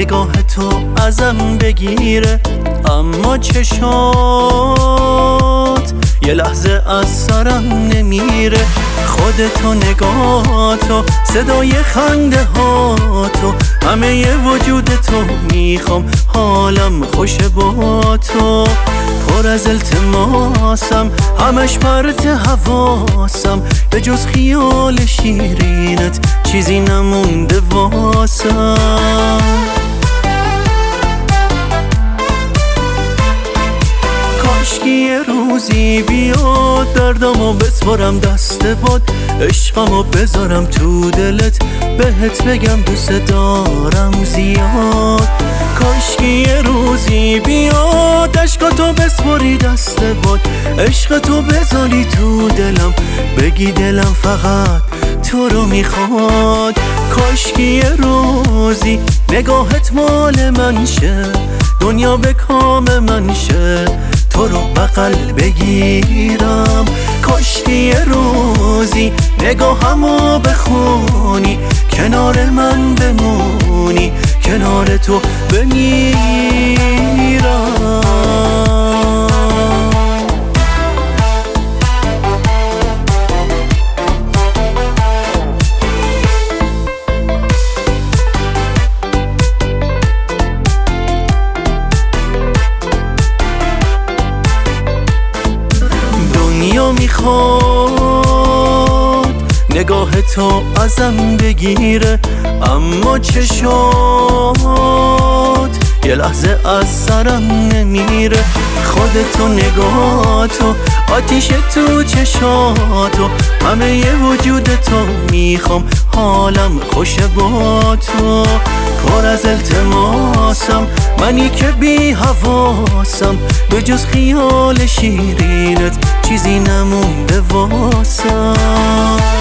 نگاه تو ازم بگیره، اما چشات یه لحظه از سرم نمیره. خودتو، نگاهاتو، صدای خنده هاتو، همه ی وجودتو میخوام، حالم خوشه با تو. پر از التماسم، همش پرت حواسم، به جز خیال شیرینت چیزی نمونده واسم. کاشکی یه روزی بیاد دردمو بسپارم دست باد، عشقمو بذارم تو دلت، بهت بگم دوست دارم زیاد. کاشکی یه روزی بیاد عشقاتو بسپاری دست باد، عشقتو بذاری تو دلم، بگی دلم فقط تو رو میخواد. کاشکی یه روزی نگاهت مال من شه، دنیا به کام من شه، تو رو بغل بگیرم. کاشکی یه روزی نگاهمو بخونی، کنار من بمونی، کنار تو بمیرم. دنیا میخواد نگاه تو ازم بگیره، اما چشات یه لحظه از سرم نمیره. خودتو، نگاهاتو، آتیش تو چشاتو، همه ی وجودتو میخوام، حالم خوشه با تو. پر از التماسم، منی که بی حواسم، به جز خیال شیرینت چیزی نمونده واسم.